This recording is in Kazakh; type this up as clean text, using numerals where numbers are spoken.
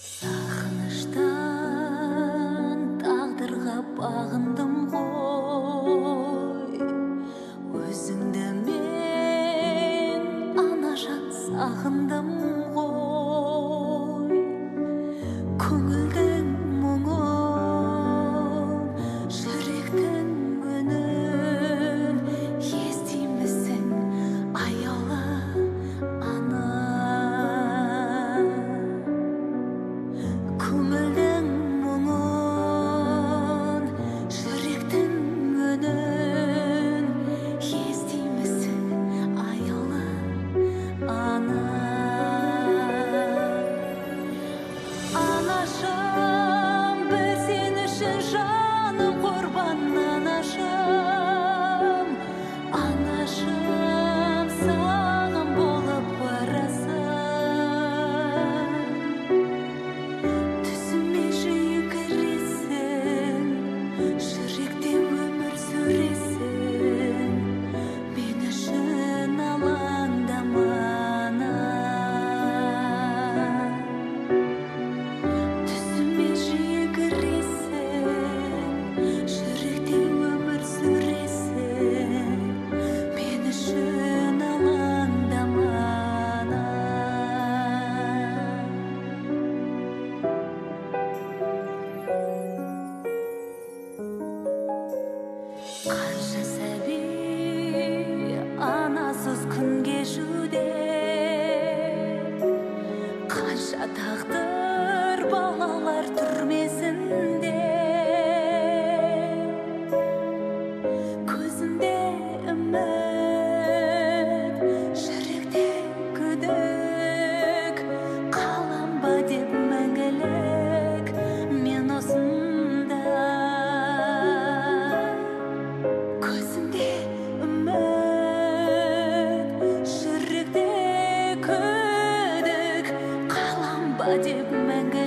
Сағыныштан тағдырға бағындым ғой, өзіңді мен анажан сағындым ғой. Көңілдің мұңын, жүректің үнін естимісің аяулы ана. Көңілдің мұңын, жүректің үнін естимісің аяулы ана. Анашым, бір сен үшін жаным құрбан. Анашым, анашым, саған болып барасың. Түсіме жиі кіресің, жүректе өмір сүресің. Мен үшін алаңдама ана. Түсіме жиі кіресің, жүректе өмір сүресің. Мен үшін алаңдама ана. Қанша сәби анасыз күн кешуде, қанша тағдыр балалар түрмесінде. Көзімде үміт, жүректе күдік, қалам ба деп мәңгілік мен осында. Көзімде үміт, жүректе күдік, қалам ба деп мәңгілік